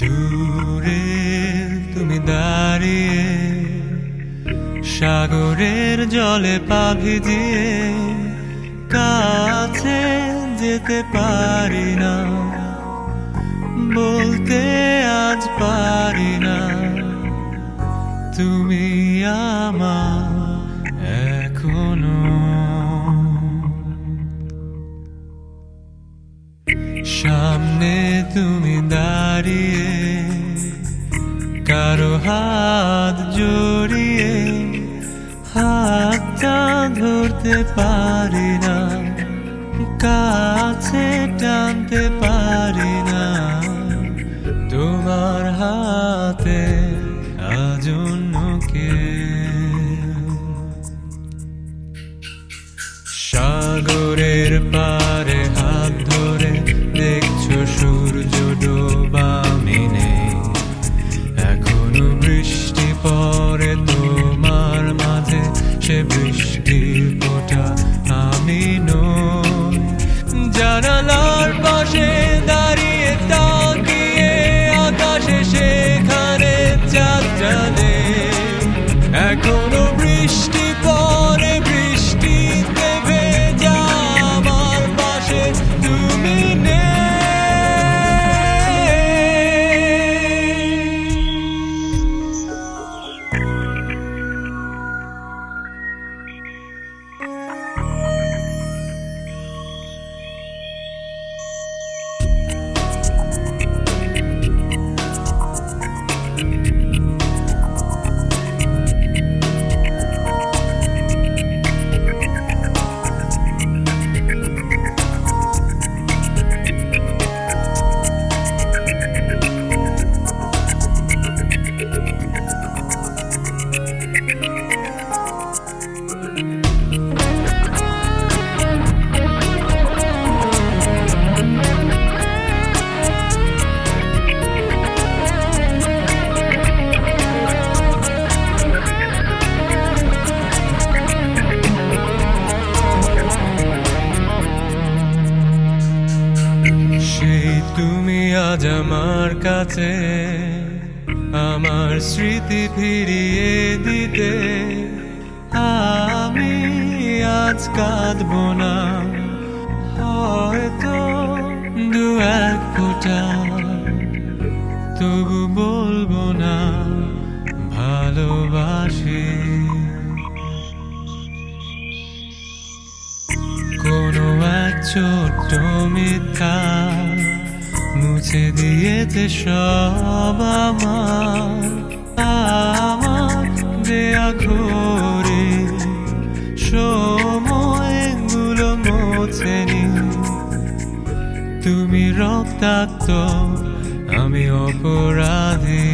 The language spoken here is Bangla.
দূরে তুমি দাঁড়িয়ে সাগরের জলে পা ভিজিয়ে, কাছে যেতে পারি না, বলতে আজ পারি না তুমি আমার এখনো। সামনে তুমি দাঁড়িয়ে কারো হাত জড়িয়ে, হাতটা ধরতে পারি না, কাছে টানতে পারি না তোমার হাতে আজ অন্য কেউ। সাগরের পারে হাত ধরে দেখছো সূর্য ডোবা, আমি নেই এখনো বৃষ্টি পড়ে তোমার মাঝে, সে বৃষ্টির ফোঁটা আমি নই। জানালার পাশে দাঁড়িয়ে তাকিয়ে আকাশে সেখানে চাঁদ জানে, এখনো বৃষ্টি পড়ে বৃষ্টিতে ভেজা আমার পাশে তুমি নেই। তুমি আজ আমার কাছে, আমার স্মৃতি ফিরিয়ে দিতে। আমি আজ কাঁদব না, হয়তো দু এক ফোঁটা, তবু বলবো না ভালোবাসি। কোনো এক ছোট্ট মিথ্যা মুছে দিয়েছে সব আমার দেয়া ঘরে, সময়গুলো মোছেনি। তুমি রক্তাক্ত, আমি অপরাধী।